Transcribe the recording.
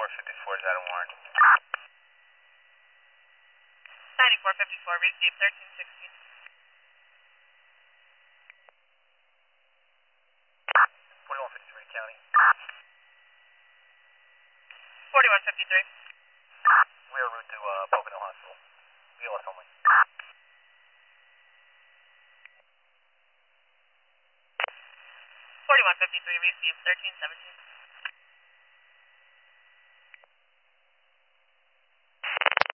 9454 is out of warrant. 9454, received 1316. 4153 County. 4153. We are route to Pocono Hospital. BLS only. 4153, received 1317.